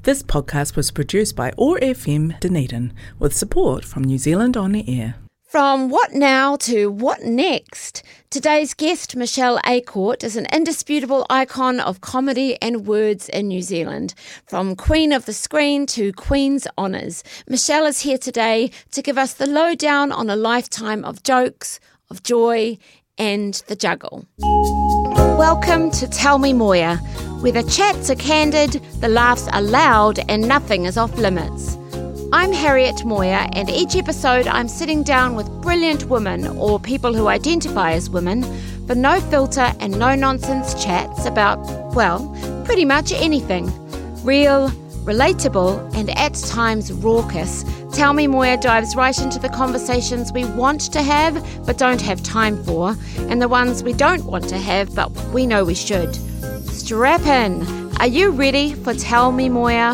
This podcast was produced by OAR FM Dunedin with support from New Zealand On Air. From what now to what next? Today's guest, Michelle A'Court, is an indisputable icon of comedy and words in New Zealand. From Queen of the Screen to Queen's Honours, Michelle is here today to give us the lowdown on a lifetime of jokes, of joy, and the juggle. Welcome to Tell Me Moya, where the chats are candid, the laughs are loud, and nothing is off limits. I'm Harriet Moya, and each episode I'm sitting down with brilliant women or people who identify as women for no filter and no nonsense chats about, well, pretty much anything. Real, relatable, and at times raucous, Tell Me Moya dives right into the conversations we want to have but don't have time for, and the ones we don't want to have but we know we should. Strap in. Are you ready for Tell Me Moya?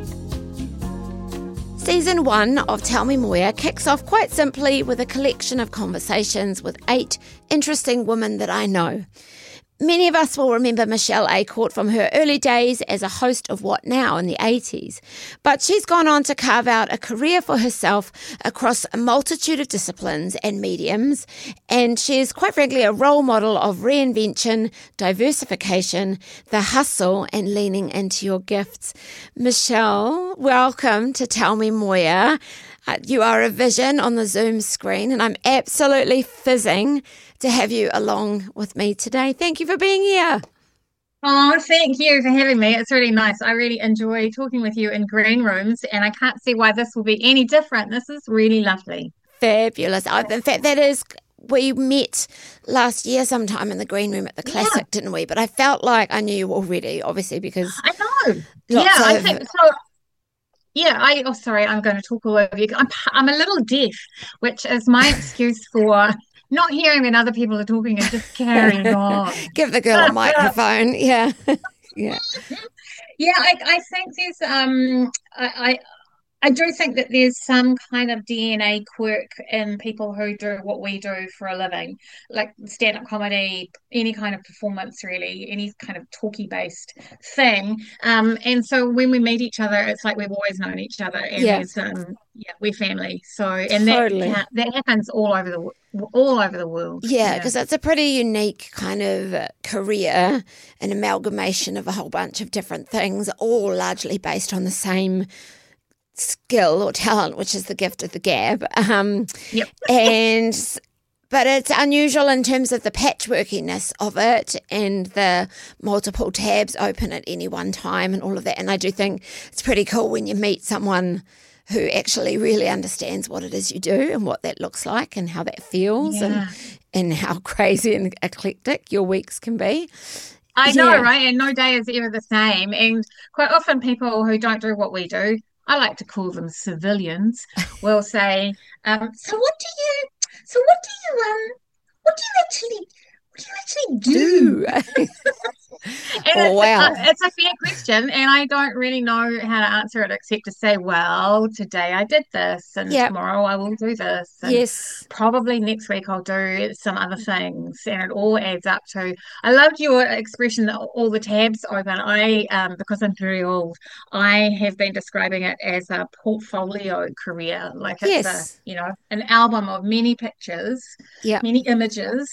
Season 1 of Tell Me Moya kicks off quite simply with a collection of conversations with 8 interesting women that I know. Many of us will remember Michelle A'Court from her early days as a host of What Now in the 80s, but she's gone on to carve out a career for herself across a multitude of disciplines and mediums, and she is quite frankly a role model of reinvention, diversification, the hustle, and leaning into your gifts. Michelle, welcome to Tell Me Moya. You are a vision on the Zoom screen, and I'm absolutely fizzing to have you along with me today. Thank you for being here. Oh, thank you for having me. It's really nice. I really enjoy talking with you in green rooms, and I can't see why this will be any different. This is really lovely. Fabulous. In fact, we met last year sometime in the green room at the Classic, didn't we? But I felt like I knew you already, obviously, because I know. I think so. Yeah, sorry, I'm going to talk all over you. I'm a little deaf, which is my excuse for not hearing when other people are talking and just carrying on. Give the girl a microphone. Yeah. Yeah. Yeah, I think there's I do think that there's some kind of DNA quirk in people who do what we do for a living, like stand-up comedy, any kind of performance really, any kind of talky-based thing. And so when we meet each other, it's like we've always known each other, and we're family. So and totally. that happens all over the world. Yeah, because it's a pretty unique kind of career, an amalgamation of a whole bunch of different things, all largely based on the same skill or talent, which is the gift of the gab. But it's unusual in terms of the patchworkiness of it and the multiple tabs open at any one time and all of that. And I do think it's pretty cool when you meet someone who actually really understands what it is you do and what that looks like and how that feels and how crazy and eclectic your weeks can be. I know, right? And no day is ever the same. And quite often people who don't do what we do, I like to call them civilians, will say, so what do you actually do? It's a fair question, and I don't really know how to answer it except to say, well, today I did this, and tomorrow I will do this, and probably next week I'll do some other things, and it all adds up to. I loved your expression that all the tabs open. Because I'm very old, I have been describing it as a portfolio career, like it's an album of many pictures, many images.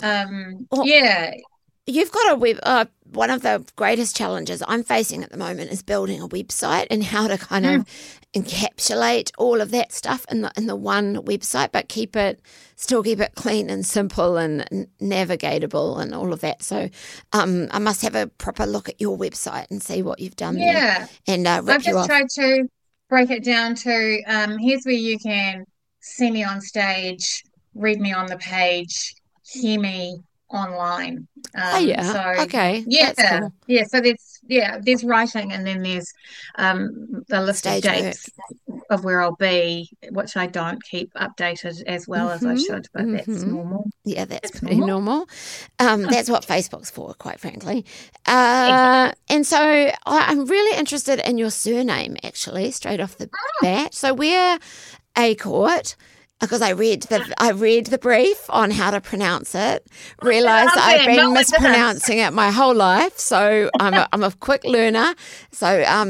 You've got a web. One of the greatest challenges I'm facing at the moment is building a website and how to kind of encapsulate all of that stuff in the one website, but still keep it clean and simple and navigatable and all of that. So I must have a proper look at your website and see what you've done there. And I've just tried to break it down to here's where you can see me on stage, read me on the page, hear me online. That's cool. So there's writing, and then there's a list stage of dates of where I'll be, which I don't keep updated as well as I should, but that's normal. Yeah, that's pretty normal. That's what Facebook's for, quite frankly. And so I'm really interested in your surname, actually, straight off the bat. So we're A'Court. Because I read the brief on how to pronounce it, realised I've been mispronouncing it my whole life, so I'm a quick learner. So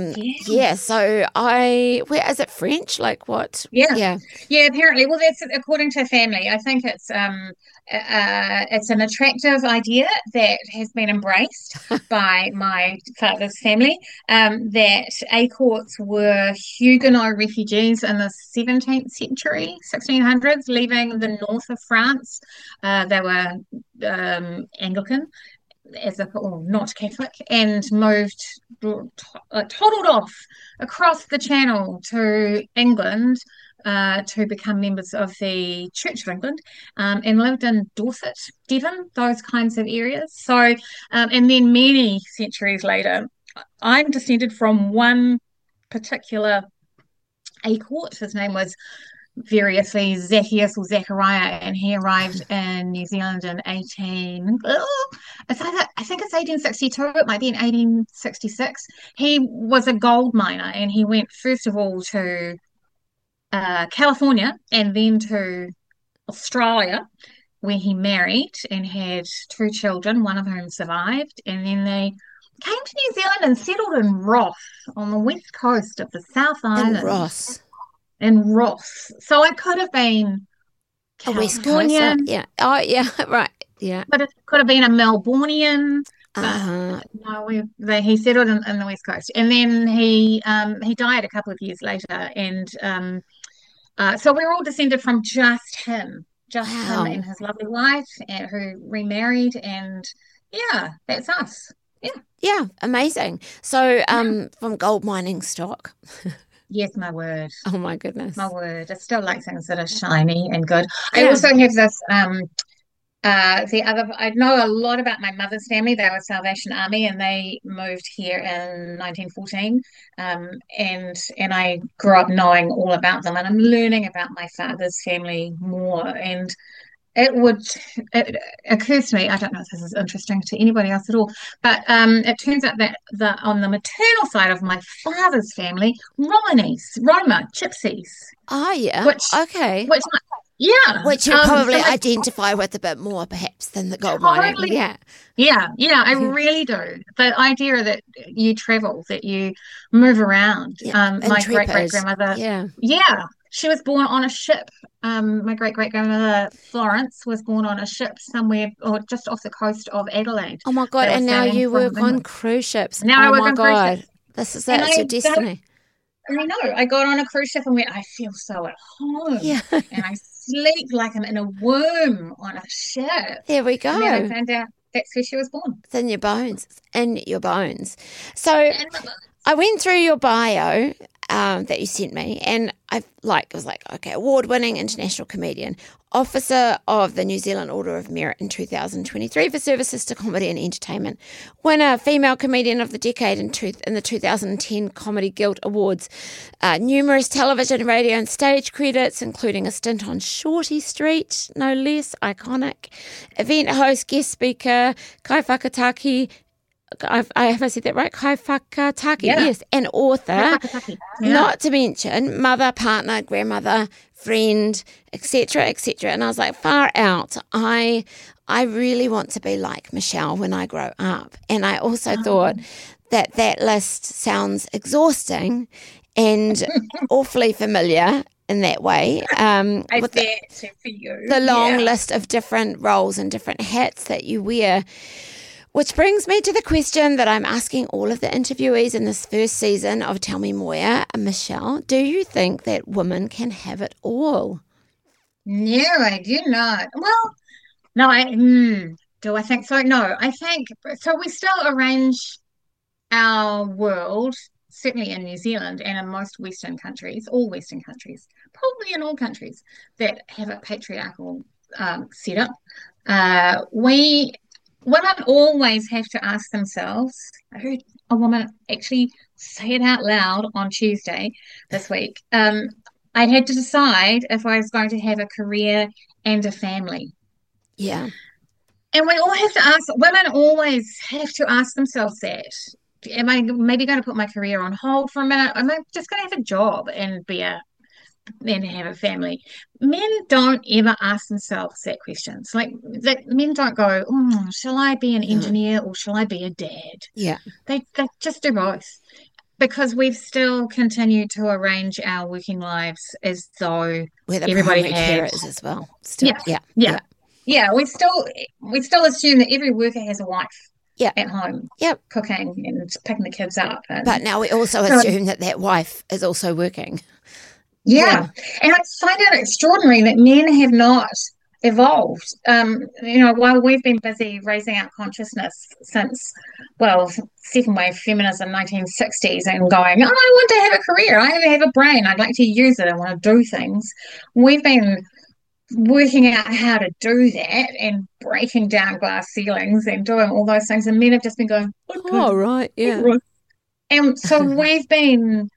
so where is it, French? Like what? Yeah. Apparently, well, that's according to family. I think it's an attractive idea that has been embraced by my father's family. That Écourts were Huguenot refugees in the 17th century, 1600s, leaving the north of France. They were Anglican, not Catholic, and moved, toddled off across the Channel to England to become members of the Church of England, and lived in Dorset, Devon, those kinds of areas. So, and then many centuries later, I'm descended from one particular Écourt. His name was variously Zacchaeus or Zachariah, and he arrived in New Zealand in I think it's 1862, it might be in 1866. He was a gold miner, and he went first of all to California and then to Australia, where he married and had 2 children, one of whom survived, and then they came to New Zealand and settled in Ross on the west coast of the South Island. In Ross. So I could have been a West Coaster. Yeah. Oh, yeah. Right. Yeah. But it could have been a Melbourneian. No, he settled in the West Coast, and then he died a couple of years later, and so we're all descended from just him and his lovely wife, who remarried, and that's us. Yeah, amazing. So from gold mining stock. Yes, my word. Oh my goodness. My word. I still like things that are shiny and good. I also have this I know a lot about my mother's family. They were Salvation Army, and they moved here in 1914. And I grew up knowing all about them, and I'm learning about my father's family more. And it occurs to me, I don't know if this is interesting to anybody else at all, but it turns out that on the maternal side of my father's family, Roma, gypsies. Oh, yeah. Which you probably identify with a bit more, perhaps, than the gold mining. Yeah, I really do. The idea that you travel, that you move around. My great-great-grandmother, she was born on a ship. My great-great-grandmother, Florence, was born on a ship somewhere or just off the coast of Adelaide. Oh, my God. And now you work on cruise ships. Now I work on cruise ships. That's your destiny. I know. I got on a cruise ship and went, I feel so at home. Yeah. And I sleep like I'm in a womb on a ship. There we go. And then I found out that's where she was born. It's in your bones. So I went through your bio that you sent me, and I was like, okay, award-winning international comedian, officer of the New Zealand Order of Merit in 2023 for services to comedy and entertainment, winner female comedian of the decade in the 2010 Comedy Guild Awards, numerous television, radio and stage credits, including a stint on Shorty Street, no less iconic, event host, guest speaker, kaifakataki, have I said that right? Kaifakataki, yes, and author, not to mention mother, partner, grandmother, friend, etc., etc. And I was like, far out. I really want to be like Michelle when I grow up. And I also thought that list sounds exhausting and awfully familiar in that way. With the long list of different roles and different hats that you wear. Which brings me to the question that I'm asking all of the interviewees in this first season of Tell Me More. Michelle, do you think that women can have it all? No, I do not. Well, do I think so? No, I think so. We still arrange our world, certainly in New Zealand and in most Western countries, all Western countries, probably in all countries that have a patriarchal setup. Women always have to ask themselves. I heard a woman actually say it out loud on Tuesday this week. I had to decide if I was going to have a career and a family. Yeah. And we all have to ask, women always have to ask themselves that. Am I maybe going to put my career on hold for a minute? Am I just going to have a job and be a and have a family. Men don't ever ask themselves that questions. Like men don't go, shall I be an engineer or shall I be a dad? Yeah. They just do both. Because we've still continued to arrange our working lives as though we're the everybody primary carers as well. Still, yeah. We still assume that every worker has a wife. Yeah. At home, cooking and picking the kids up. But now we also assume that wife is also working. Yeah. And I find it extraordinary that men have not evolved. While we've been busy raising our consciousness since, second wave feminism, 1960s, and going, I want to have a career. I have a brain. I'd like to use it. I want to do things. We've been working out how to do that and breaking down glass ceilings and doing all those things, and men have just been going, right, yeah. And so we've been,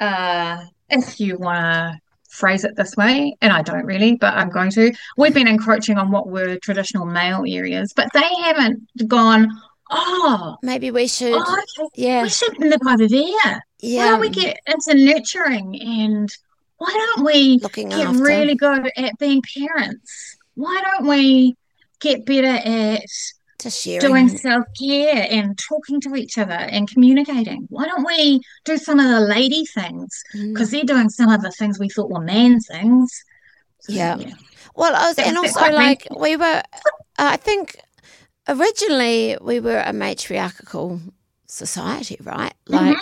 if you want to phrase it this way, and I don't really, but I'm going to, we've been encroaching on what were traditional male areas, but they haven't gone, maybe we should, we should live over there. Why don't we get into nurturing, and why don't we get really good at being parents? Why don't we get better at doing self-care and talking to each other and communicating? Why don't we do some of the lady things? Because they're doing some of the things we thought were man things. So, well, we were, I think originally we were a matriarchal society, right? Like,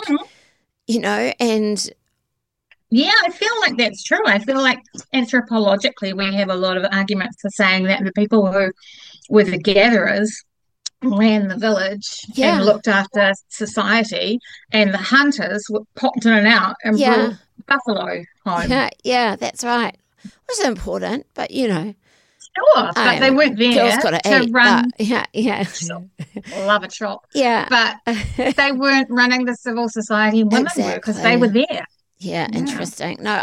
and... Yeah, I feel like that's true. I feel like anthropologically we have a lot of arguments for saying that the people who were the gatherers ran the village and looked after society, and the hunters popped in and out and brought buffalo home. Yeah, that's right. It was important, but Sure, but they weren't there to run. Love a chop. Yeah. But they weren't running the civil society women were, because they were there. Yeah, interesting. No,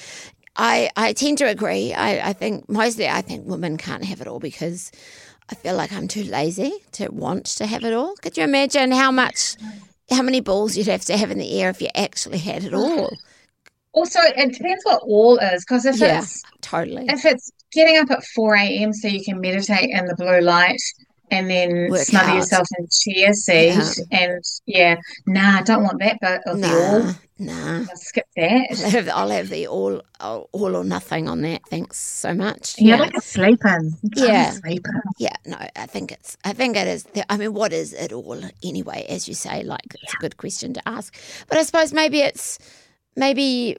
I tend to agree. I think women can't have it all because I feel like I'm too lazy to want to have it all. Could you imagine how many balls you'd have to have in the air if you actually had it all? Also, it depends what all is, because if it's getting up at 4 a.m. so you can meditate in the blue light and then smother yourself in chia seed and I don't want that bit of the all. Nah. I'll skip that. I'll have the all or nothing on that. Thanks so much. Yeah, like a sleeping. Yeah, no, I think it is. I mean, what is it all anyway? As you say, like it's a good question to ask. But I suppose maybe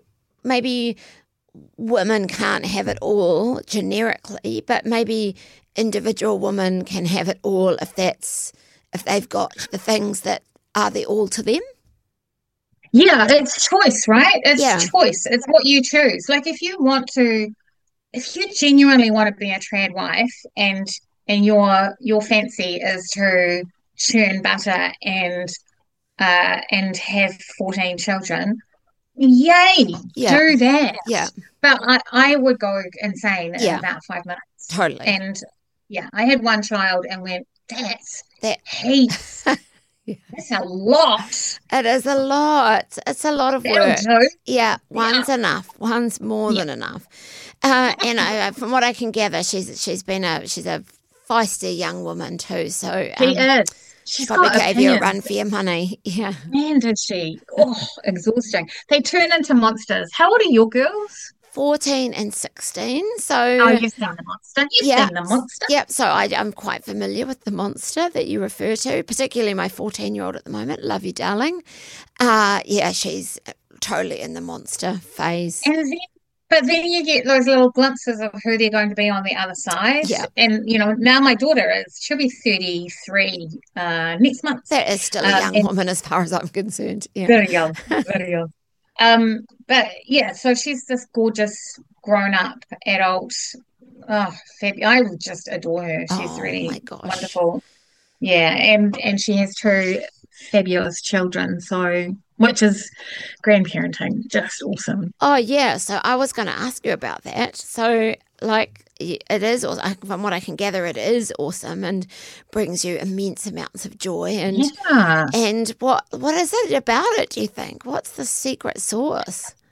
women can't have it all generically, but maybe individual women can have it all if they've got the things that are the all to them. Yeah, it's choice, right? It's choice. It's what you choose. Like if you genuinely want to be a trad wife and your fancy is to churn butter and have 14 children, yay, do that. Yeah. But I would go insane in about 5 minutes. Totally. And I had one child and went, that heaps. That's a lot. It is a lot. It's a lot of work. Yeah, one's enough. One's more than enough. And from what I can gather, she's a feisty young woman too. So she is. She probably gave you a run for your money. Yeah. Man, did she? Oh, exhausting. They turn into monsters. How old are your girls? 14 and 16. So you've seen the monster. You've seen the monster. Yep. So I'm quite familiar with the monster that you refer to, particularly my 14-year-old at the moment. Love you, darling. She's totally in the monster phase. But then you get those little glimpses of who they're going to be on the other side. Yeah. And, now my daughter she'll be 33 next month. That is still a young woman as far as I'm concerned. Yeah. Very young. Very young. But so she's this gorgeous grown-up adult. Oh, I just adore her. She's really wonderful. Yeah, and she has 2 fabulous children, which is grandparenting, just awesome. Oh yeah, so I was going to ask you about that. So it is, from what I can gather, it is awesome and brings you immense amounts of joy. And and what is it about it, do you think? What's the secret sauce?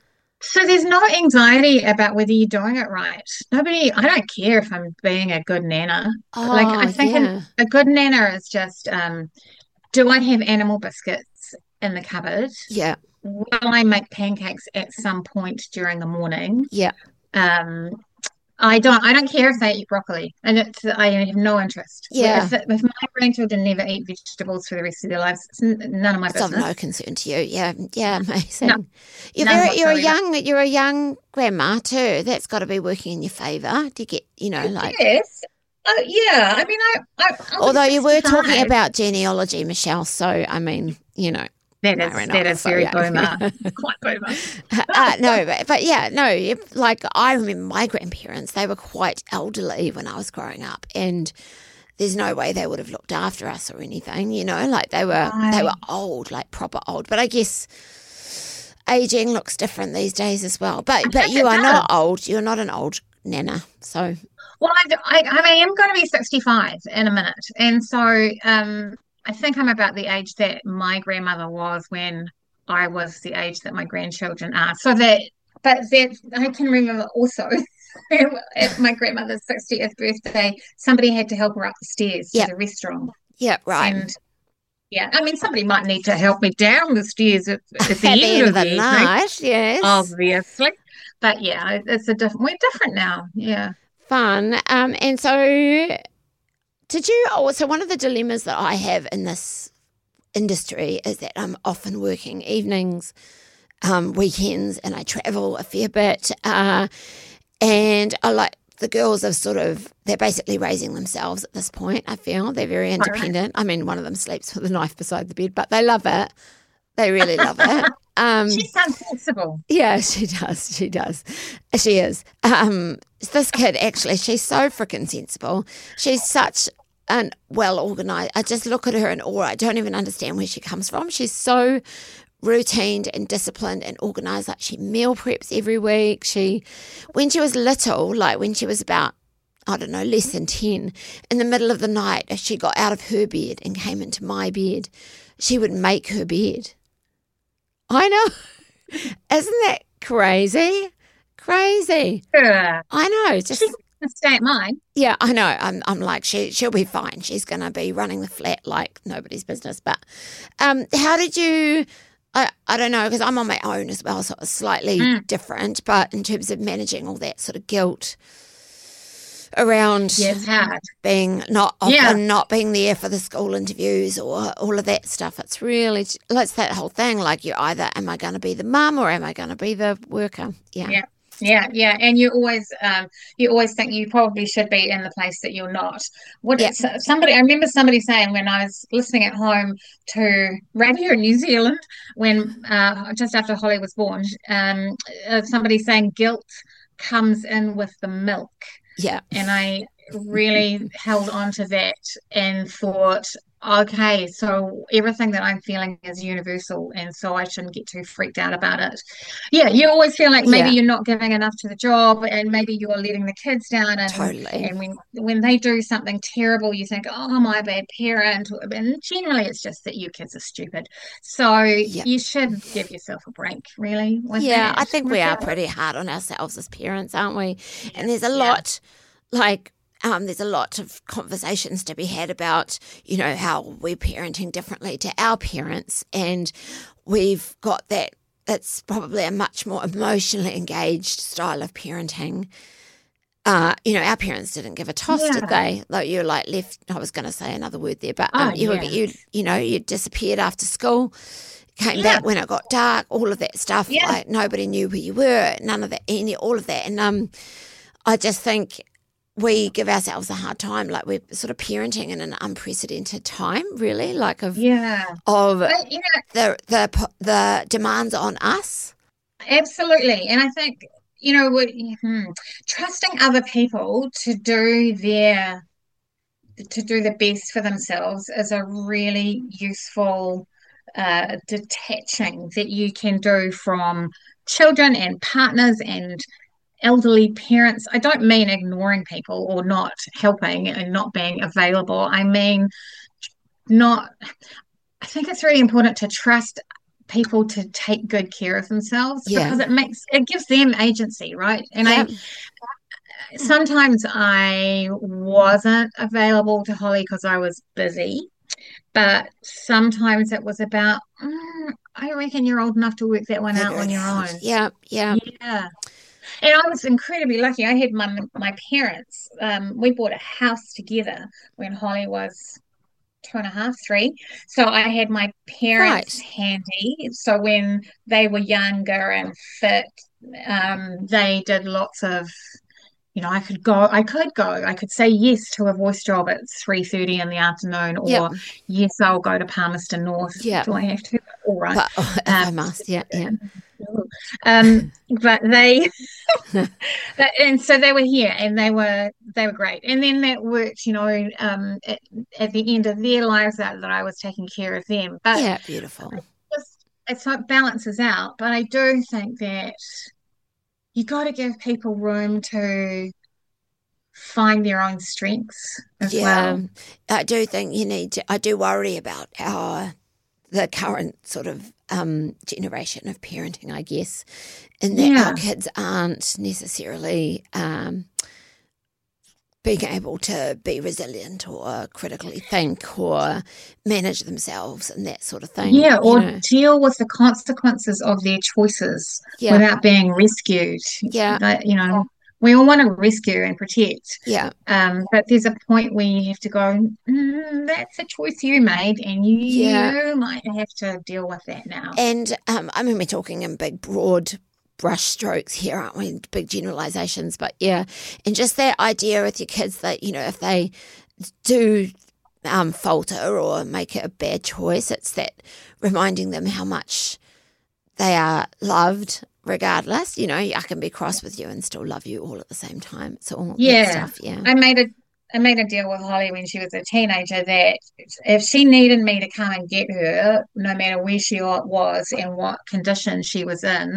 So there's no anxiety about whether you're doing it right. I don't care if I'm being a good nana. Like Oh, I think yeah. a good nana is just, do I have animal biscuits in the cupboard? Yeah. Will I make pancakes at some point during the morning? Yeah. Um, I don't care if they eat broccoli, and I have no interest. Yeah. If my grandchildren never eat vegetables for the rest of their lives, it's none of my It's of no business. concern to you. Yeah. Yeah. No, Amazing. none whatsoever. You're a young grandma too. That's got to be working in your favour to get, like. Yes. Yeah. I mean, I'll be Although you were talking 65. about genealogy, Michelle. So I mean, That is very boomer. Quite boomer. No, but yeah, no, like I remember my grandparents, they were quite elderly when I was growing up, and there's no way they would have looked after us or anything, like they were Right. old, like proper old. But I guess aging looks different these days as well. But think you it are not does. old. You're not an old nana. So Well, I am going to be 65 in a minute. And so I think I'm about the age that my grandmother was when I was the age that my grandchildren are. But that I can remember also at my grandmother's 60th birthday, somebody had to help her up the stairs to yeah, the restaurant. yeah, right. And yeah, I mean, somebody might need to help me down the stairs at At the the end end of of the the evening, night, yes. obviously. But yeah, we're different now. Yeah. Fun. And so so one of the dilemmas that I have in this industry is that I'm often working evenings, weekends, and I travel a fair bit. And I like the girls they're basically raising themselves at this point. I feel they're very All right. independent. I mean, one of them sleeps with a knife beside the bed, but they love it. They really love it. She sounds sensible. Yeah, she does. She does. She is. This kid, actually, she's so freaking sensible. She's such an well organized. I just look at her in awe. I don't even understand where she comes from. She's so routined and disciplined and organized. Like she meal preps every week. When she was little, like when she was about, I don't know, less than 10, in the middle of the night, if she got out of her bed and came into my bed, she would make her bed. I know. Isn't that crazy? Crazy. Yeah. I know. Just She's gonna stay at mine. yeah, I know. I'm like she'll be fine. She's gonna be running the flat like nobody's business. But how did you? I don't know because I'm on my own as well, so it's slightly different. But in terms of managing all that sort of guilt around Yeah, it's hard. being not being there for the school interviews or all of that stuff, it's really it's that whole thing. Like you either am I going to be the mum or am I going to be the worker? Yeah. Yeah. Yeah. And you always think you probably should be in the place that you're not. Yeah. I remember somebody saying when I was listening at home to Radio New Zealand when just after Holly was born, somebody saying guilt comes in with the milk. Yeah. And I really held on to that and thought, okay, so everything that I'm feeling is universal, and so I shouldn't get too freaked out about it. Yeah, you always feel like maybe Yeah. you're not giving enough to the job, and maybe you're letting the kids down, Totally. and when they do something terrible, you think, oh, my bad parent. And generally, it's just that your kids are stupid. So Yeah. you should give yourself a break, really. Yeah, I think we are pretty hard on ourselves as parents, aren't we? And there's a lot, there's a lot of conversations to be had about, how we're parenting differently to our parents. And we've got that, that's probably a much more emotionally engaged style of parenting. Our parents didn't give a toss, did they? Like you left, I was going to say another word there, but you disappeared after school. Came back when it got dark, all of that stuff. Yeah. Like nobody knew where you were, none of that, all of that. And I just think we give ourselves a hard time. Like we're sort of parenting in an unprecedented time, really. Like of But, the demands on us. absolutely. And I think, trusting other people to do the best for themselves is a really useful detaching that you can do from children and partners and elderly parents. I don't mean ignoring people or not helping and not being available. I mean, I think it's really important to trust people to take good care of themselves because it gives them agency, right? And sometimes I wasn't available to Holly because I was busy, but sometimes it was about, I reckon you're old enough to work that one out on your own. Yeah. And I was incredibly lucky. I had my parents, we bought a house together when Holly was 2.5, 3. So I had my parents handy. So when they were younger and fit, they did lots of, I could say yes to a voice job at 3:30 in the afternoon, or yes, I'll go to Palmerston North. Do I have to? All right. But, if I must, yeah. But they and so they were here and they were great, and then that worked, at the end of their lives that I was taking care of them. But beautiful. It's like balances out. But I do think that you got to give people room to find their own strengths as well. I do think I do worry about the current sort of generation of parenting, I guess, in that our kids aren't necessarily being able to be resilient or critically think or manage themselves and that sort of thing. Yeah, or deal with the consequences of their choices without being rescued. Yeah. We all want to rescue and protect. Yeah. But there's a point where you have to go, that's a choice you made, and you might have to deal with that now. And we're talking in big, broad brush strokes here, aren't we? Big generalizations, but and just that idea with your kids that, if they do falter or make a bad choice, it's that reminding them how much they are loved regardless. I can be cross with you and still love you all at the same time. It's all that stuff. Yeah. I made a deal with Holly when she was a teenager that if she needed me to come and get her, no matter where she was and what condition she was in,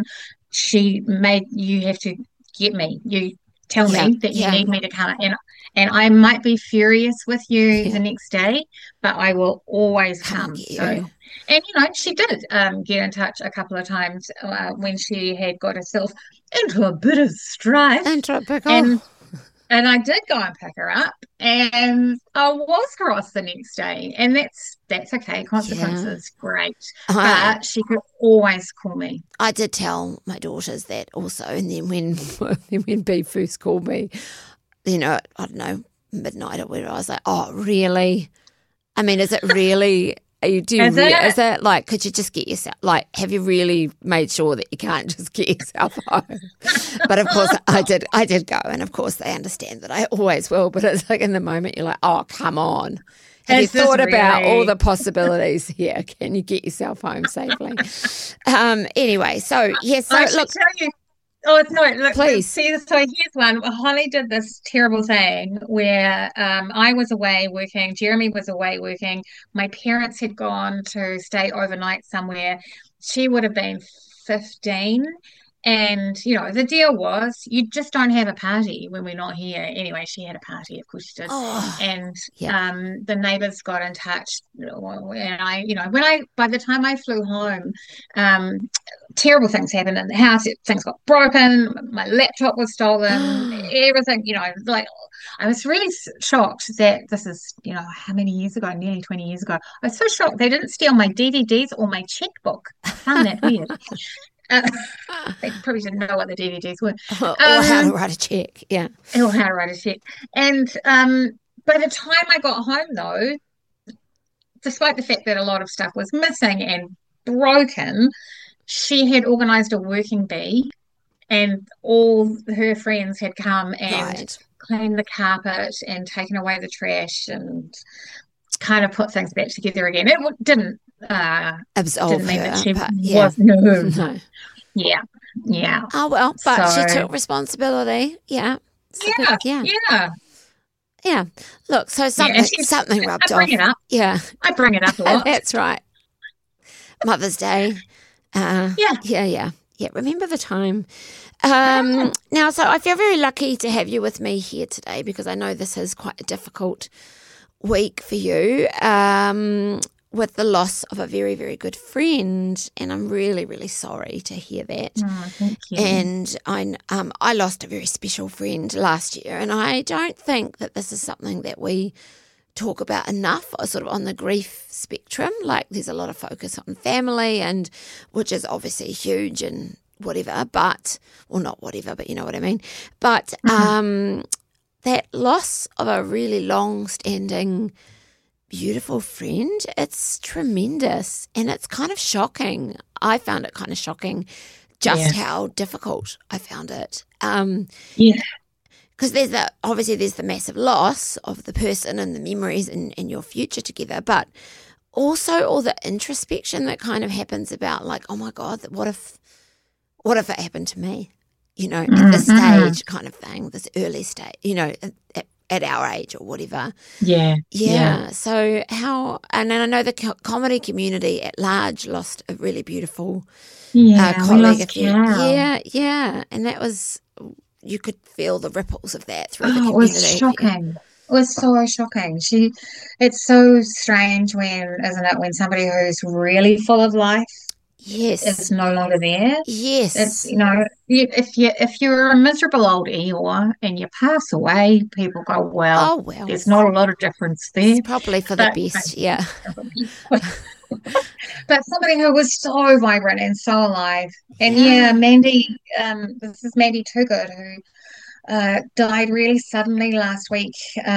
you have to get me. You tell me that you need me to come, and I might be furious with you the next day, but I will always come. And she did get in touch a couple of times when she had got herself into a bit of strife. And I did go and pick her up, and I was cross the next day, and that's okay. Consequences, great. But she could always call me. I did tell my daughters that also, and then when B first called me, I don't know, midnight or whatever, I was like, oh, really? I mean, is it really? Is that like, could you just get yourself, like, have you really made sure that you can't just get yourself home? But of course I did go, and of course they understand that I always will, but it's like in the moment you're like, oh, come on. Have you thought about all the possibilities here? Can you get yourself home safely? Anyway, so yes, I should tell you. Oh, no, look, please. See, so here's one. Holly did this terrible thing where I was away working, Jeremy was away working, my parents had gone to stay overnight somewhere. She would have been 15. And, the deal was you just don't have a party when we're not here. Anyway, she had a party, of course she did. And the neighbours got in touch. And by the time I flew home, terrible things happened in the house. Things got broken. My laptop was stolen. Everything, like I was really shocked that this is, how many years ago? Nearly 20 years ago. I was so shocked they didn't steal my DVDs or my checkbook. I found that weird. They probably didn't know what the DVDs were. Or how to write a check, Or how to write a check. And by the time I got home, though, despite the fact that a lot of stuff was missing and broken, she had organised a working bee, and all her friends had come and cleaned the carpet and taken away the trash and kind of put things back together again. It didn't absolve didn't mean her, that she but, was no. Yeah. Oh well, but she took responsibility. Yeah. Look, so something rubbed off. I bring it up a lot. That's right. Mother's Day. Yeah. Remember the time. Now, so I feel very lucky to have you with me here today because I know this is quite a difficult week for you. with the loss of a very, very good friend, and I'm really, really sorry to hear that. Oh, thank you. And I lost a very special friend last year, and I don't think that this is something that we talk about enough, sort of on the grief spectrum. Like, there's a lot of focus on family, and which is obviously huge and whatever, but, or not whatever, but you know what I mean. But that loss of a really long-standing, beautiful friend, it's tremendous, and it's kind of shocking. I found it kind of shocking just how difficult I found it. Because there's the massive loss of the person and the memories and your future together, but also all the introspection that kind of happens about, like, oh my God, what if it happened to me? You know, at this stage kind of thing, this early stage, you know, at our age or whatever. Yeah. So and then I know the comedy community at large lost a really beautiful colleague of you. Yeah. And that was, you could feel the ripples of that through the community. It was shocking. It was so shocking. It's so strange when somebody who's really full of life is no longer there. Yes. It's, you know, if you're a miserable old Eeyore and you pass away, people go, well, there's not a lot of difference there. It's probably for the best, yeah. But somebody who was so vibrant and so alive. And Mandy, this is Mandy Toogood, who died really suddenly last week.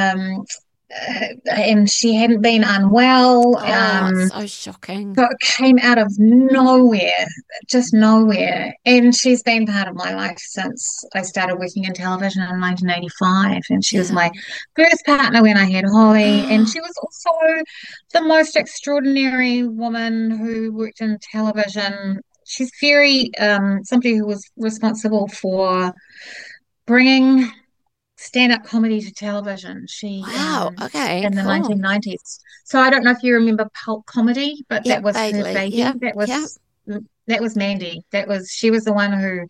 And she hadn't been unwell. It's so shocking. So it came out of nowhere, just nowhere. And she's been part of my life since I started working in television in 1985. And she was my first partner when I had Holly. And she was also the most extraordinary woman who worked in television. She's very somebody who was responsible for bringing stand-up comedy to television. She okay, in the 1990s. So I don't know if you remember Pulp Comedy, but that was her baby. That was Mandy. She was the one who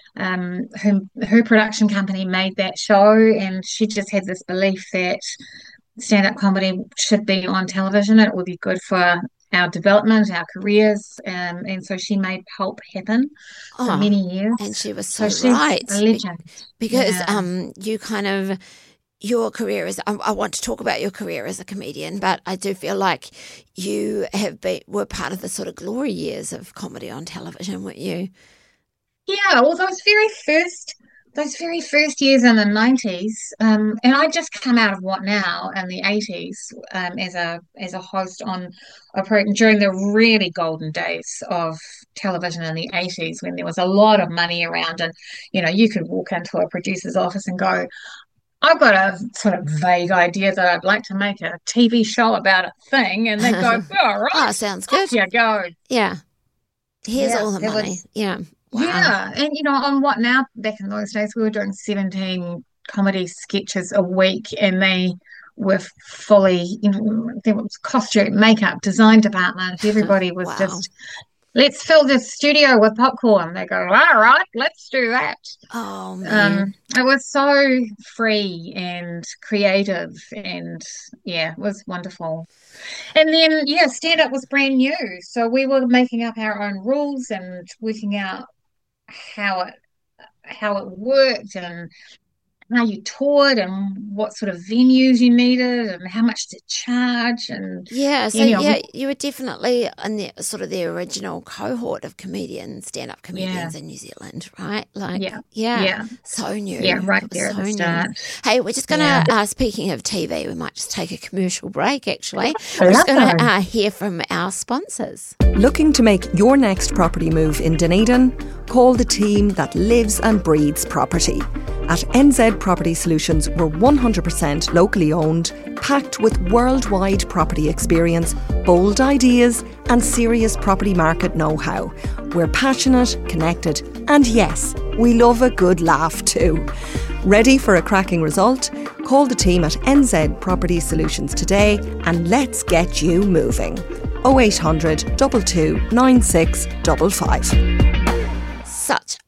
her production company made that show, and she just had this belief that stand-up comedy should be on television. It would be good for our development, our careers, and so she made Pulp happen for many years. And she was so right. She's a legend. Because you kind of, your career is, I want to talk about your career as a comedian, but I do feel like you were part of the sort of glory years of comedy on television, weren't you? Yeah, well, those very first years in the 90s, and I just come out of What Now in the 80s as a host on a program during the really golden days of television in the 80s, when there was a lot of money around, and you know, you could walk into a producer's office and go, I've got a sort of vague idea that I'd like to make a TV show about a thing, and they go, all right, oh, sounds good. Off you go. Yeah. Here's all the money. Wow. Yeah, and you know, on What Now, back in those days, we were doing 17 comedy sketches a week, and they were fully, you know, there was costume, makeup, design department. Everybody was just, let's fill this studio with popcorn. They go, all right, let's do that. Oh man, it was so free and creative, and it was wonderful. And then stand-up was brand new, so we were making up our own rules and working out how it worked and how you toured and what sort of venues you needed and how much to charge. And you were definitely in the sort of the original cohort of stand-up comedians in New Zealand, right? Like, so new. Yeah, right there at the start. Hey, we're just going to, speaking of TV, we might just take a commercial break, actually. We're just going to hear from our sponsors. Looking to make your next property move in Dunedin? Call the team that lives and breathes property. At NZ Property Solutions, we're 100% locally owned, packed with worldwide property experience, bold ideas and serious property market know-how. We're passionate, connected and yes, we love a good laugh too. Ready for a cracking result? Call the team at NZ Property Solutions today and let's get you moving. 0800 22 96 55. Such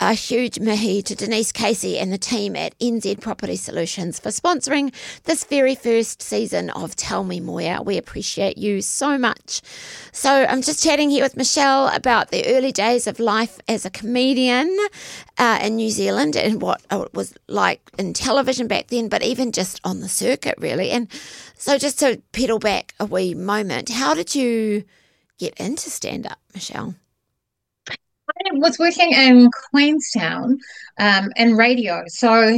a huge mihi to Denise Casey and the team at NZ Property Solutions for sponsoring this very first season of Tell Me Moya. We appreciate you so much. So I'm just chatting here with Michelle about the early days of life as a comedian in New Zealand and what it was like in television back then, but even just on the circuit, really. And so just to pedal back a wee moment, how did you get into stand-up, Michelle? I was working in Queenstown in radio. So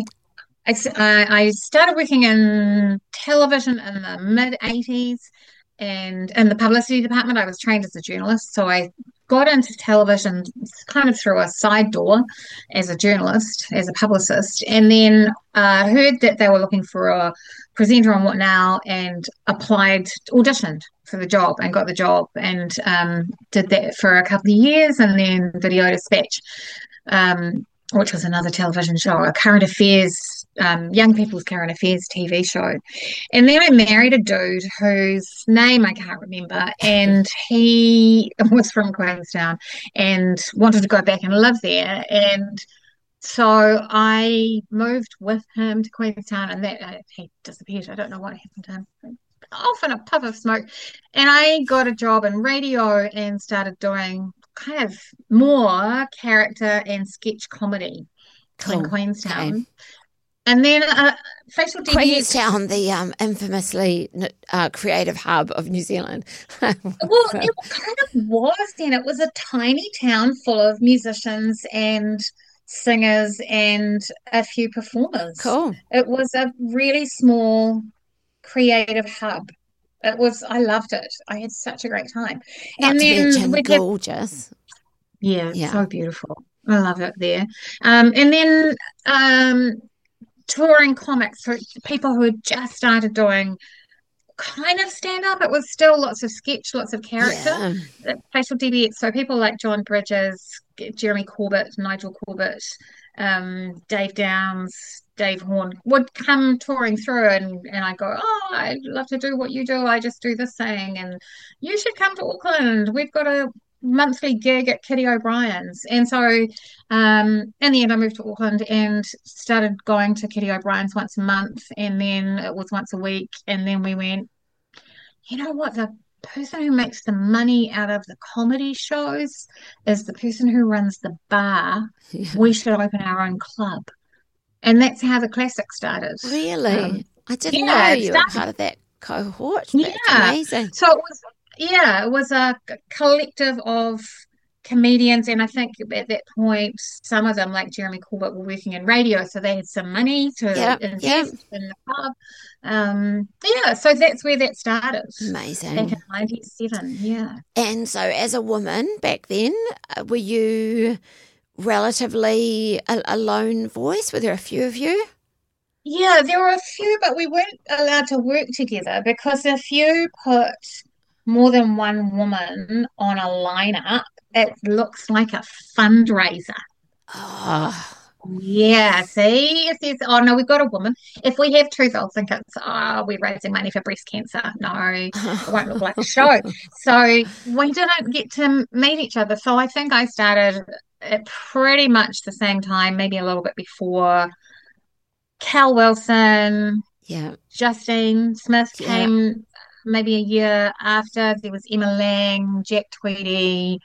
I started working in television in the mid-80s, and in the publicity department. I was trained as a journalist. So I got into television kind of through a side door as a journalist, as a publicist, and then heard that they were looking for a presenter on What Now and auditioned for the job and got the job, and did that for a couple of years, and then Video Dispatch, which was another television show, a current affairs, young people's current affairs TV show. And then I married a dude whose name I can't remember, and he was from Queenstown and wanted to go back and live there. And so I moved with him to Queenstown, and that he disappeared. I don't know what happened to him. Off in a puff of smoke. And I got a job in radio and started doing kind of more character and sketch comedy in Queenstown. Okay. And then facial debut. Queenstown, the infamously creative hub of New Zealand. Well, it kind of was then. It was a tiny town full of musicians and singers and a few performers. Cool. It was a really small creative hub. I loved it. I had such a great time. Not and to then mention gorgeous. Yeah, so beautiful. I love it there. And then touring comics for people who had just started doing kind of stand-up. It was still lots of sketch, lots of character. Facial DBX, so people like John Bridges, Jeremy Corbett, Nigel Corbett, Dave Downs, Dave Horn would come touring through, and I go, oh, I'd love to do what you do. I just do this thing, and you should come to Auckland. We've got a monthly gig at Kitty O'Brien's. And so in the end I moved to Auckland and started going to Kitty O'Brien's once a month, and then it was once a week, and then we went, you know what, the person who makes the money out of the comedy shows is the person who runs the bar. We should open our own club. And that's how the Classic started. Really? I didn't know you were part of that cohort. That's amazing. So it was a collective of comedians, and I think at that point some of them, like Jeremy Corbett, were working in radio, so they had some money to invest in the club. So that's where that started. Amazing. Back in 1997. And so as a woman back then, were you relatively a lone voice? Were there a few of you? Yeah, there were a few, but we weren't allowed to work together because if you put more than one woman on a lineup, it looks like a fundraiser. Oh. Yeah, see? It says, oh, no, we've got a woman. If we have two, they'll think it's, we're raising money for breast cancer. No, it won't look like a show. So we didn't get to meet each other. So I think I started at pretty much the same time, maybe a little bit before Cal Wilson, Justine Smith came maybe a year after. There was Emma Lang, Jack Tweedy.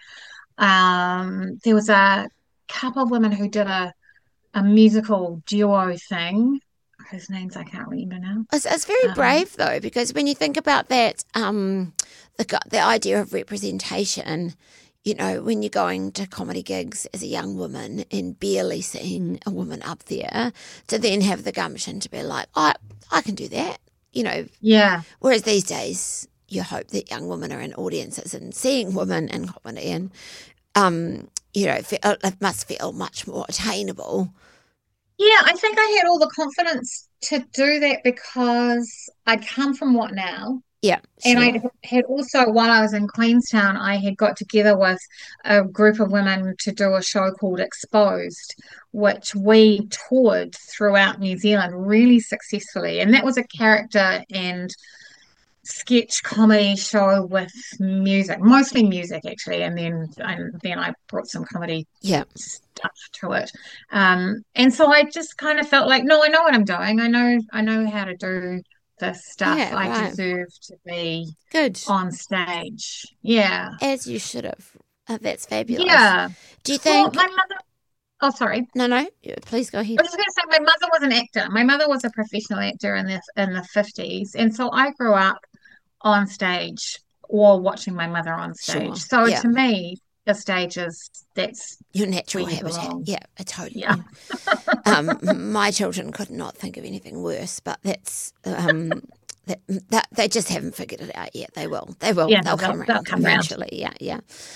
There was a couple of women who did a musical duo thing. Whose names I can't remember now. It's very brave though, because when you think about that, the idea of representation, you know, when you're going to comedy gigs as a young woman and barely seeing a woman up there, to then have the gumption to be like, I can do that, you know. Yeah. Whereas these days, you hope that young women are in audiences and seeing women in comedy, and you know, it must feel much more attainable. Yeah, I think I had all the confidence to do that because I'd come from What Now. Yeah. Sure. And I had also, while I was in Queenstown, I had got together with a group of women to do a show called Exposed, which we toured throughout New Zealand really successfully. And that was a character and sketch comedy show with music, mostly music actually, and then I brought some comedy stuff to it. And so I just kind of felt like, no, I know what I'm doing. I know how to do this stuff. I deserve to be good on stage. Yeah, as you should have. That's fabulous. Yeah. Do you think my mother? Oh, sorry. No. Please go ahead. I was just going to say, my mother was an actor. My mother was a professional actor in the 50s, and so I grew up on stage or watching my mother on stage. So to me, the stage that's your natural habitat. Yeah, totally. Yeah. My children could not think of anything worse, but that's that they just haven't figured it out yet. They will. Yeah, they'll come around eventually. Yeah.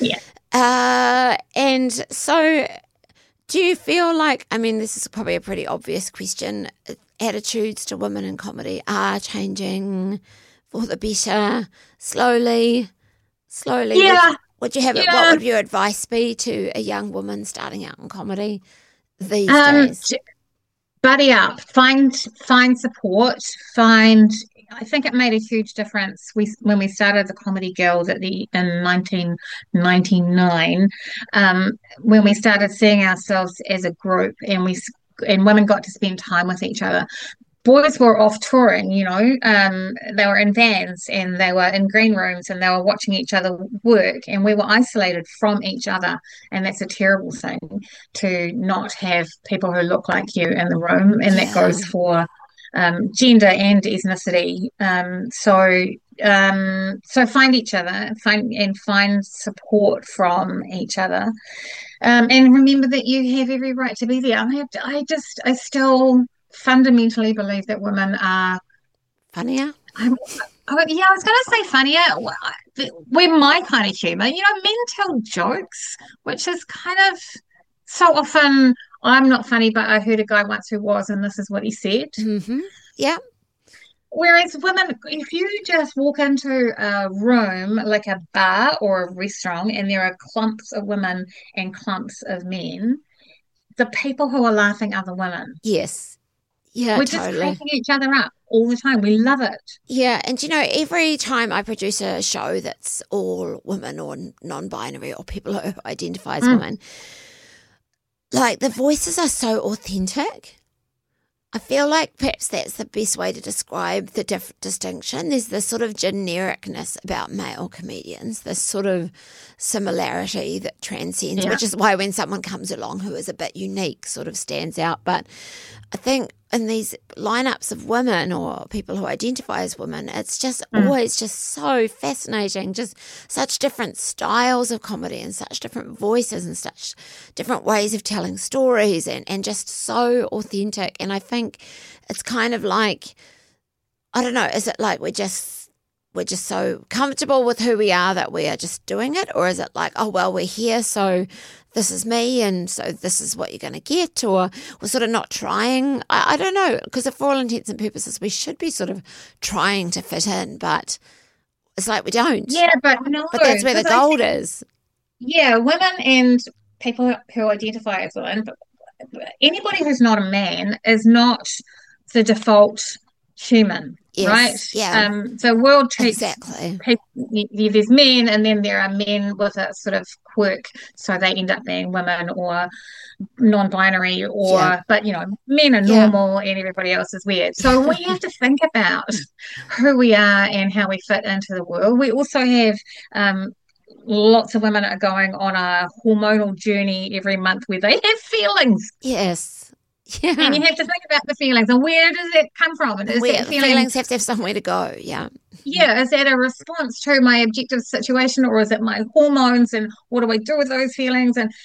And so, do you feel like? I mean, this is probably a pretty obvious question. Attitudes to women in comedy are changing for the better, slowly. Yeah. Would you have it? What would your advice be to a young woman starting out in comedy these days? Buddy up, find support, I think it made a huge difference. When we started the Comedy Guild in 1999, when we started seeing ourselves as a group, and women got to spend time with each other. Boys were off touring, they were in vans and they were in green rooms and they were watching each other work, and we were isolated from each other. And that's a terrible thing, to not have people who look like you in the room. And that goes for gender and ethnicity. So find each other, find support from each other. And remember that you have every right to be there. I still fundamentally believe that women are funnier. I was going to say funnier. We're my kind of humour. Men tell jokes, which is kind of so often, I'm not funny, but I heard a guy once who was, and this is what he said. Mm-hmm. Yeah. Whereas women, if you just walk into a room like a bar or a restaurant and there are clumps of women and clumps of men, the people who are laughing are the women. Yes. Yeah, we're just cracking each other up all the time. We love it. Yeah, and every time I produce a show that's all women or non-binary or people who identify as women, like the voices are so authentic. I feel like perhaps that's the best way to describe the distinction. There's this sort of genericness about male comedians, this sort of similarity that transcends, which is why when someone comes along who is a bit unique, sort of stands out. But I think in these lineups of women or people who identify as women, it's just always just so fascinating, just such different styles of comedy and such different voices and such different ways of telling stories and just so authentic. And I think it's kind of like, I don't know, is it like we're just so comfortable with who we are that we are just doing it? Or is it like, oh, well, we're here, so this is me, and so this is what you're going to get? Or we're sort of not trying. I don't know, because for all intents and purposes, we should be sort of trying to fit in, but it's like we don't. Yeah, but no. But that's where the gold is. Yeah, women and people who identify as women, but anybody who's not a man is not the default human. Yes, right? Yeah. The world treats exactly. people, there's men, and then there are men with a sort of quirk, so they end up being women or non-binary, but men are normal and everybody else is weird. So we have to think about who we are and how we fit into the world. We also have lots of women are going on a hormonal journey every month where they have feelings. Yes. Yeah. And you have to think about the feelings and where does it come from? And feelings have to have somewhere to go. Yeah. Yeah. Is that a response to my objective situation, or is it my hormones, and what do I do with those feelings? And,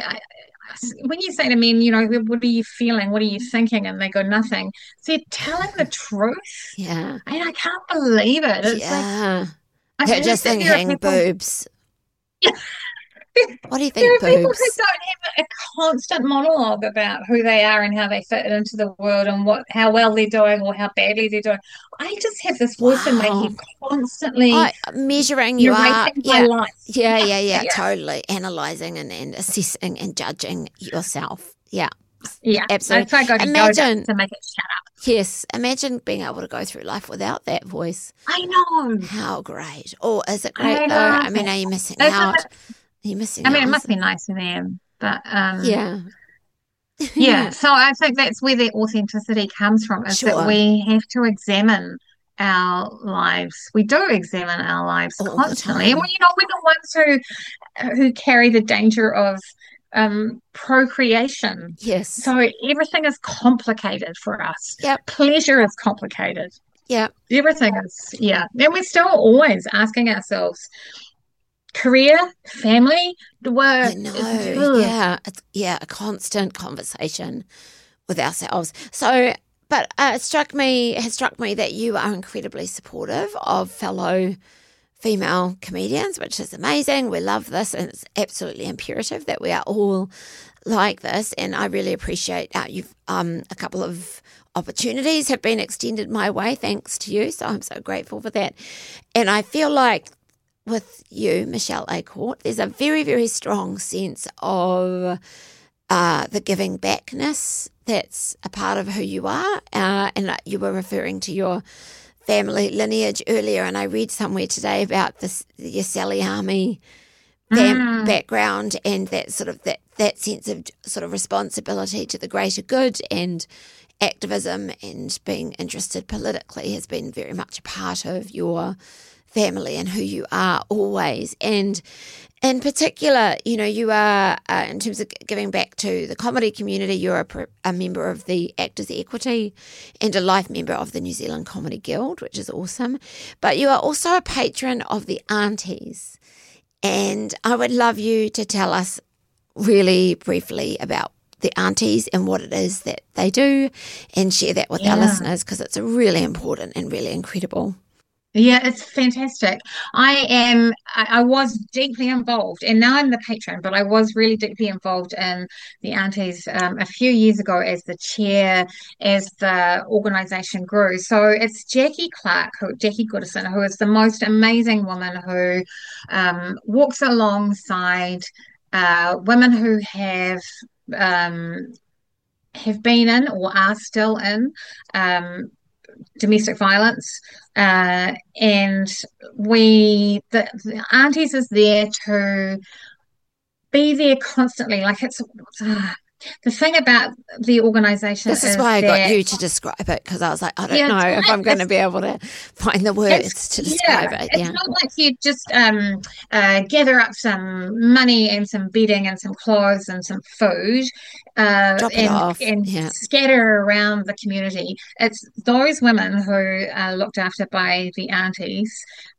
when you say to men, what are you feeling? What are you thinking? And they go, nothing. So you're telling the truth. Yeah. And I can't believe it. It's they're just thinking boobs. Yeah. What do you think, there are boobs? people who don't have a constant monologue about who they are and how they fit into the world and how well they're doing or how badly they're doing. I just have this voice in my head constantly measuring you up. My life. Yeah, totally. Analysing and assessing and judging yourself. Yeah. Yeah, absolutely. So I go to yoga to make it shut up. Yes, imagine being able to go through life without that voice. I know. How great. Or is it great though? I mean, are you missing out? Are you missing out? I mean, it must be nice for them, but yeah. Yeah, so I think that's where the authenticity comes from, is that we have to examine our lives. We do examine our lives constantly. And we're the ones who carry the danger of procreation. Yes. So everything is complicated for us. Yep. Pleasure is complicated. Yeah. Everything is, yeah. And we're still always asking ourselves, career, family, work. I know. It's a constant conversation with ourselves. So, but it has struck me that you are incredibly supportive of fellow female comedians, which is amazing. We love this, and it's absolutely imperative that we are all like this. And I really appreciate you've a couple of opportunities have been extended my way thanks to you. So I'm so grateful for that. And I feel like with you, Michelle A'Court, there's a very, very strong sense of the giving backness that's a part of who you are. And you were referring to your family lineage earlier, and I read somewhere today about your Sally Army background and that sort of that sense of sort of responsibility to the greater good and activism and being interested politically has been very much a part of your family and who you are always. And in particular, you are, in terms of giving back to the comedy community, you're a member of the Actors Equity and a life member of the New Zealand Comedy Guild, which is awesome. But you are also a patron of the Aunties. And I would love you to tell us really briefly about the Aunties and what it is that they do and share that with our listeners, because it's really important and really incredible. Yeah, it's fantastic. I was deeply involved, and now I'm the patron, but I was really deeply involved in the Aunties a few years ago as the chair, as the organisation grew. So it's Jackie Goodison, who is the most amazing woman who walks alongside women who have been in or are still in domestic violence, and the Aunties is there to be there constantly. Like it's the thing about the organisation. This is why I got you to describe it, because I was like, I don't know if I'm going to be able to find the words to describe it. It's not like you just gather up some money and some bedding and some clothes and some food and scatter around the community. It's those women who are looked after by the Aunties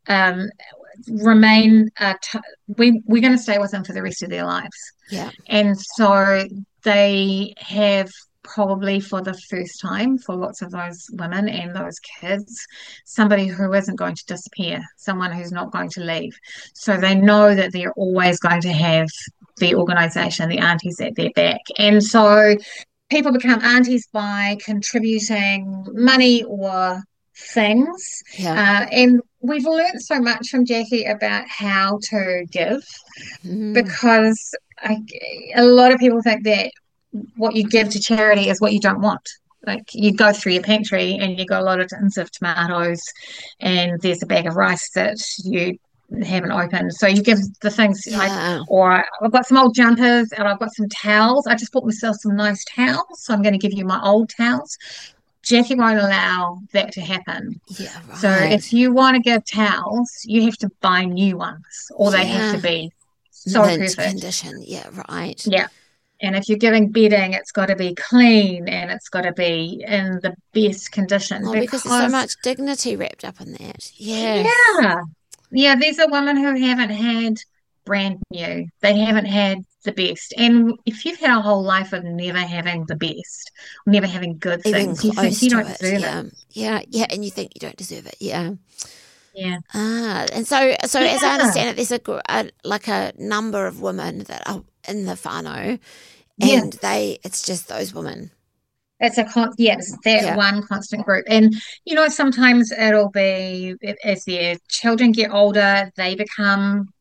remain. We're going to stay with them for the rest of their lives. Yeah, and so they have, probably for the first time for lots of those women and those kids, somebody who isn't going to disappear, someone who's not going to leave. So they know that they're always going to have the organisation, the Aunties, at their back. And so people become Aunties by contributing money or things. And we've learned so much from Jackie about how to give, because a lot of people think that what you give to charity is what you don't want. Like, you go through your pantry and you got a lot of tins of tomatoes and there's a bag of rice that you haven't opened, so you give the things or I've got some old jumpers and I've got some towels. I just bought myself some nice towels, so I'm going to give you my old towels. Jackie won't allow that to happen. Yeah, right. So if you want to give towels, you have to buy new ones, or they have to be so perfect condition. Yeah, right. Yeah. And if you're giving bedding, it's got to be clean and it's got to be in the best condition. Because there's so much dignity wrapped up in that. Yes. Yeah, these are women who haven't had brand new. They haven't had the best. And if you've had a whole life of never having the best, never having good things, you think you don't deserve it. Yeah, and you think you don't deserve it. Yeah. And so as I understand it, there's a number of women that are in the whānau, and it's just those women. It's one constant group. And sometimes it'll be, as their children get older, they become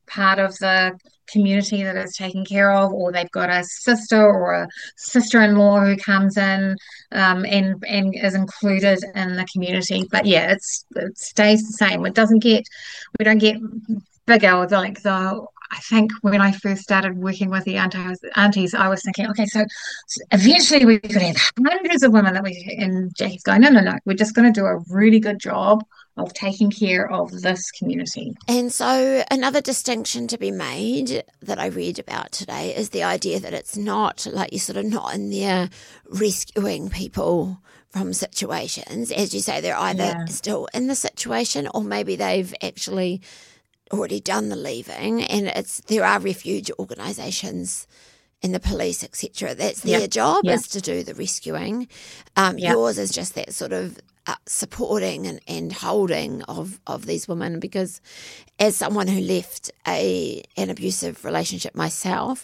part of the community that is taken care of, or they've got a sister or a sister-in-law who comes in and is included in the community. But yeah, it stays the same. We don't get bigger with I think when I first started working with the aunties, I was thinking, okay, so eventually we could have hundreds of women and Jackie's going, no, we're just going to do a really good job of taking care of this community. And so another distinction to be made that I read about today is the idea that it's not like you're sort of not in there rescuing people from situations. As you say, they're either still in the situation or maybe they've actually already done the leaving, and there are refuge organisations and the police, etc. That's their job is to do the rescuing. Yours is just that sort of supporting and holding of these women, because as someone who left an abusive relationship myself,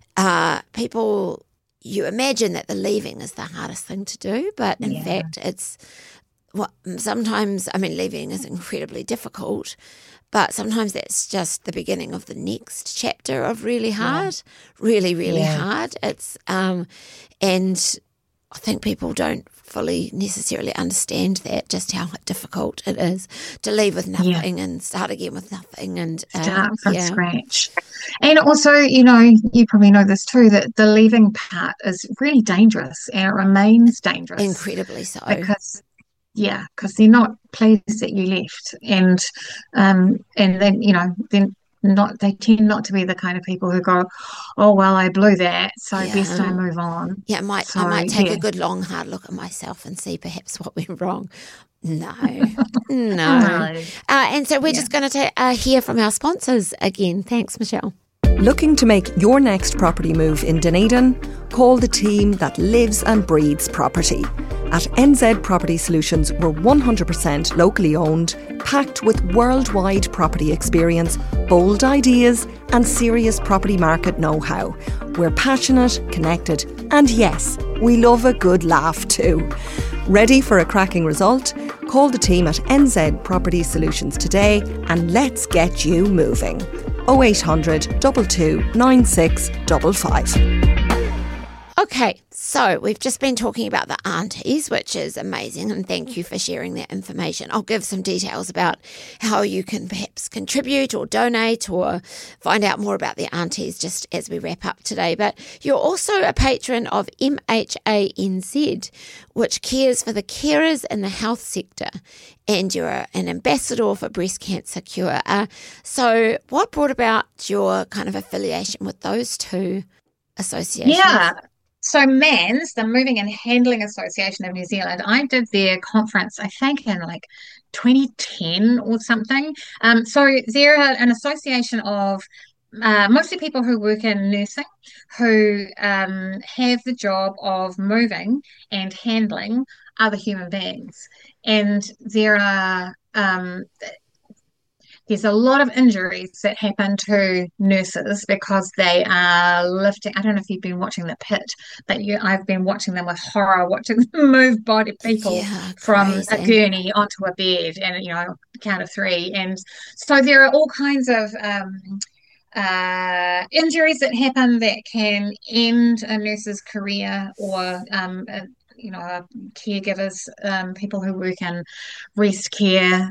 you imagine that the leaving is the hardest thing to do, but in fact it's sometimes, leaving is incredibly difficult, but sometimes that's just the beginning of the next chapter of really hard, really hard. It's and I think people don't fully necessarily understand that, just how difficult it is to leave with nothing and start again with nothing and start from scratch. And also, you probably know this too, that the leaving part is really dangerous, and it remains dangerous. Incredibly so. Because they're not pleased that you left, and then they tend not to be the kind of people who go, oh well, I blew that, so best I move on. I might take a good long hard look at myself and see perhaps what went wrong. No. And so we're just going to hear from our sponsors again. Thanks, Michelle. Looking to make your next property move in Dunedin? Call the team that lives and breathes property. At NZ Property Solutions, we're 100% locally owned, packed with worldwide property experience, bold ideas and serious property market know-how. We're passionate, connected, and yes, we love a good laugh too. Ready for a cracking result? Call the team at NZ Property Solutions today and let's get you moving. 0800 22 9655. Okay, so we've just been talking about the aunties, which is amazing, and thank you for sharing that information. I'll give some details about how you can perhaps contribute or donate or find out more about the aunties just as we wrap up today. But you're also a patron of MHANZ, which cares for the carers in the health sector, and you're an ambassador for Breast Cancer Cure. So what brought about your kind of affiliation with those two associations? Yeah. So MANZ, the Moving and Handling Association of New Zealand, I did their conference, I think in 2010 or something. So they're an association of mostly people who work in nursing, who have the job of moving and handling other human beings. And there's a lot of injuries that happen to nurses because they are lifting. I don't know if you've been watching The Pit, but I've been watching them with horror, watching them move body people from a gurney onto a bed, and count of three. And so there are all kinds of injuries that happen that can end a nurse's career, or caregivers, people who work in rest care.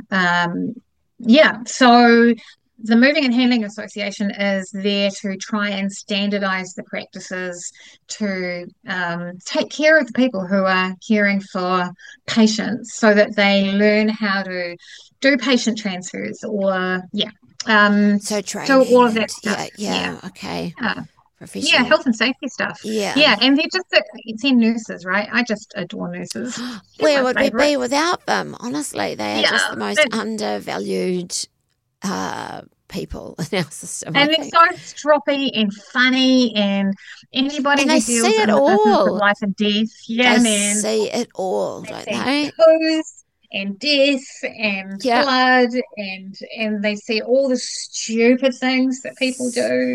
So the Moving and Handling Association is there to try and standardise the practices to take care of the people who are caring for patients, so that they learn how to do patient transfers or so training. So all of that stuff. Okay. Yeah, health and safety stuff. Yeah, and they're nurses, right? I just adore nurses. Where would we be without them? Honestly, they are just the most undervalued people in our system. And they're so stroppy and funny, and anybody who deals in the business of life and death. Yeah, they see it all, don't they? And death and blood, and they see all the stupid things that people do,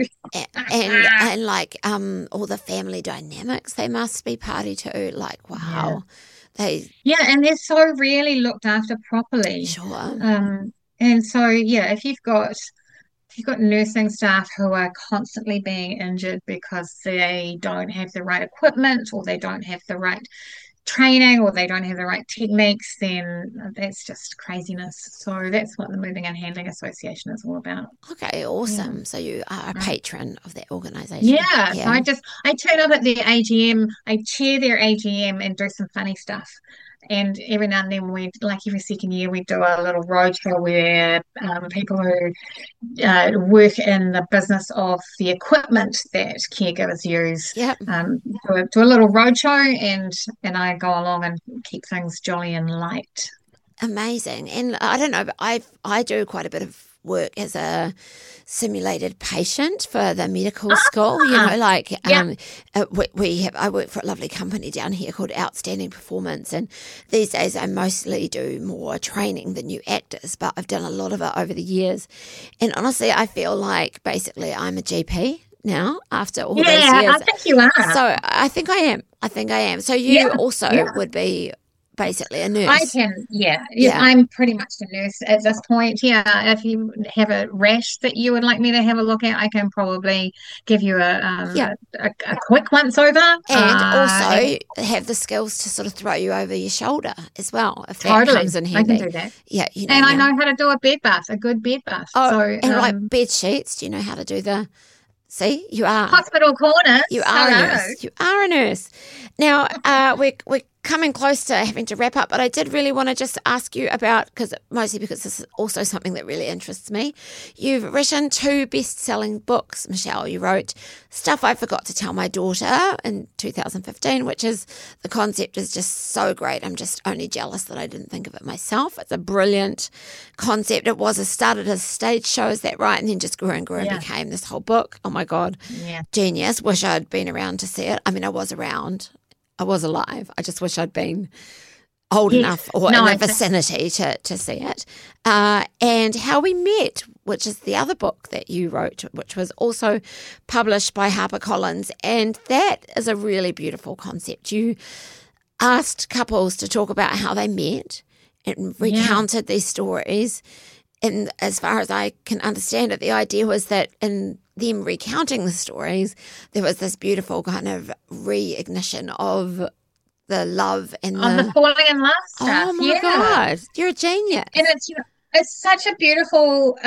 and all the family dynamics they must be party to. Wow, and they're so really looked after properly. Sure. And so if you've got you've got nursing staff who are constantly being injured because they don't have the right equipment or they don't have the right training or they don't have the right techniques, then that's just craziness. So that's what the Moving and Handling Association is all about. Okay, awesome. So you are a patron of that organisation. Yeah. So I turn up at their AGM, I chair their AGM and do some funny stuff. And every now and then every second year, we do a little roadshow where people who work in the business of the equipment that caregivers use do a little roadshow, and I go along and keep things jolly and light. Amazing. And I don't know, but I do quite a bit of work as a simulated patient for the medical school. I work for a lovely company down here called Outstanding Performance, and these days I mostly do more training than new actors, but I've done a lot of it over the years. And honestly, I feel like basically I'm a GP now after all those years. Yeah, I think you are. So I think I am. So you also would be basically a nurse. I can, I'm pretty much a nurse at this point. Yeah, if you have a rash that you would like me to have a look at, I can probably give you a quick once over. And also have the skills to sort of throw you over your shoulder as well, if that comes in handy. I can do that. Yeah, and I know how to do a good bed bath. Oh, and like bed sheets, do you know how to do the... See, you are. Hospital corners. You are a nurse. You are a nurse. Now, we're coming close to having to wrap up, but I did really want to just ask you about, mostly because this is also something that really interests me. You've written 2 best-selling books, Michelle. You wrote Stuff I Forgot to Tell My Daughter in 2015, which is, the concept is just so great. I'm just only jealous that I didn't think of it myself. It's a brilliant concept. It started as a stage show, is that right? And then just grew and grew and became this whole book. Oh my God. Yeah. Genius. Wish I'd been around to see it. I mean, I was around. I was alive. I just wish I'd been old enough or in the vicinity to see it. And How We Met, which is the other book that you wrote, which was also published by HarperCollins. And that is a really beautiful concept. You asked couples to talk about how they met and recounted these stories. And as far as I can understand it, the idea was that in them recounting the stories, there was this beautiful kind of reignition of the love and the falling in love stuff. Oh my God, you're a genius! And it's such a beautiful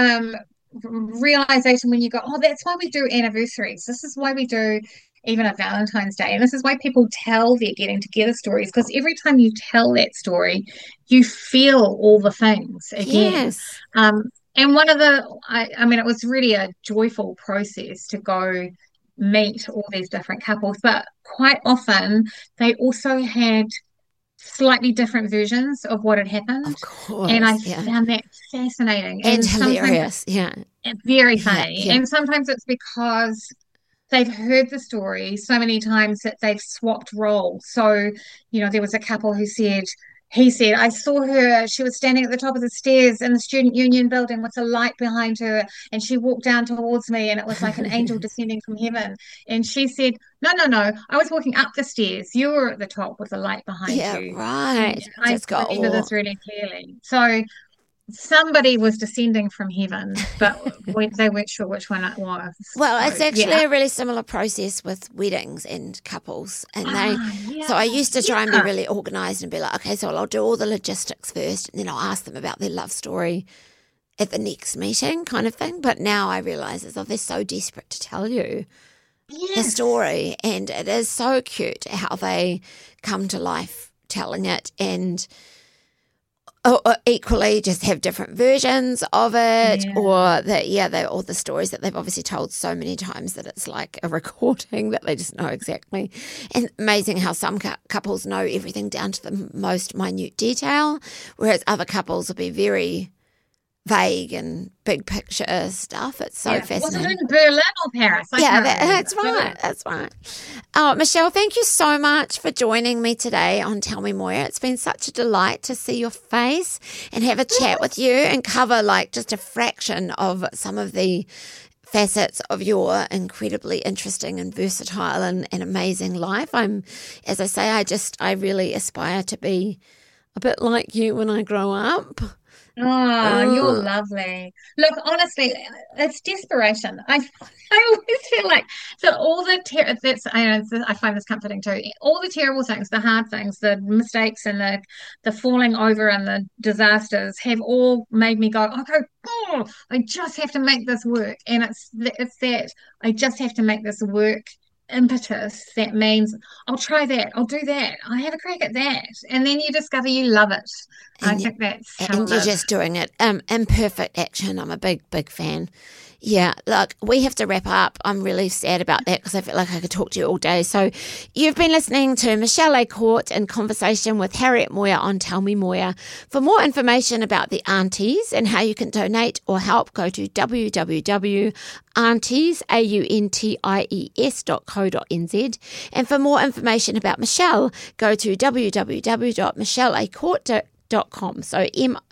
realization when you go, oh, that's why we do anniversaries. This is why we do even a Valentine's Day, and this is why people tell their getting together stories, because every time you tell that story, you feel all the things again. Yes. And one of I mean, it was really a joyful process to go meet all these different couples, but quite often they also had slightly different versions of what had happened. Of course. And I found that fascinating. And hilarious, very funny. Yeah. And sometimes it's because they've heard the story so many times that they've swapped roles. So, there was a couple who he said, I saw her, she was standing at the top of the stairs in the Student Union building with a light behind her, and she walked down towards me and it was like an angel descending from heaven. And she said, no, I was walking up the stairs. You were at the top with a light behind you. Yeah, right. I remember this really clearly. So somebody was descending from heaven, but they weren't sure which one it was. Well, it's actually a really similar process with weddings and couples. And so I used to try and be really organised and be like, okay, so I'll do all the logistics first, and then I'll ask them about their love story at the next meeting kind of thing. But now I realise they're so desperate to tell you the story, and it is so cute how they come to life telling it, and equally just have different versions of it, or all the stories that they've obviously told so many times that it's like a recording that they just know exactly. And amazing how some couples know everything down to the most minute detail, whereas other couples will be very vague and big picture stuff. It's so fascinating. Was it in Berlin or Paris? That's right. Oh, Michelle, thank you so much for joining me today on Tell Me More. It's been such a delight to see your face and have a chat with you and cover just a fraction of some of the facets of your incredibly interesting and versatile and amazing life. As I say, I really aspire to be a bit like you when I grow up. Oh, you're lovely. Look, honestly, it's desperation. I always feel like that all the I find this comforting too. All the terrible things, the hard things, the mistakes, and the falling over and the disasters have all made me go, oh, I just have to make this work, and it's that I just have to make this work impetus that means I'll try that, I'll do that, I'll have a crack at that, and then you discover you love it. I think that's how you're just doing it. Imperfect action. I'm a big fan. Yeah, look, we have to wrap up. I'm really sad about that because I feel like I could talk to you all day. So you've been listening to Michelle A'Court in conversation with Harriet Moir on Tell Me Moir. For more information about the aunties and how you can donate or help, go to www.aunties.co.nz. And for more information about Michelle, go to www.michelleacourt.com. So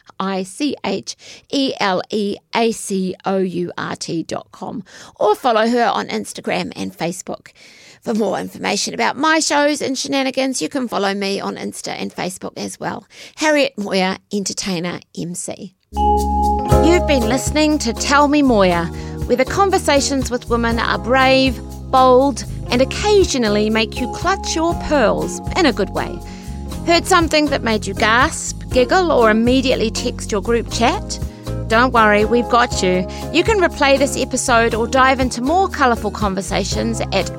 MICHELEACOURT.com, or follow her on Instagram and Facebook. For more information about my shows and shenanigans, you can follow me on Insta and Facebook as well. Harriet Moir, Entertainer MC. You've been listening to Tell Me Moir, where the conversations with women are brave, bold, and occasionally make you clutch your pearls in a good way. Heard something that made you gasp, giggle, or immediately text your group chat? Don't worry, we've got you. You can replay this episode or dive into more colourful conversations at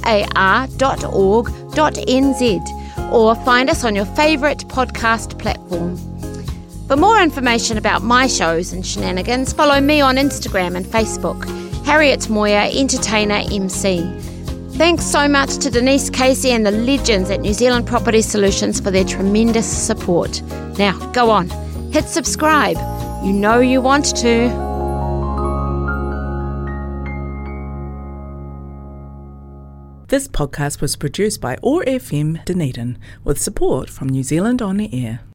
oar.org.nz or find us on your favourite podcast platform. For more information about my shows and shenanigans, follow me on Instagram and Facebook, Harriet Moir, Entertainer MC. Thanks so much to Denise Casey and the legends at New Zealand Property Solutions for their tremendous support. Now, go on, hit subscribe. You know you want to. This podcast was produced by OAR FM Dunedin with support from New Zealand On the Air.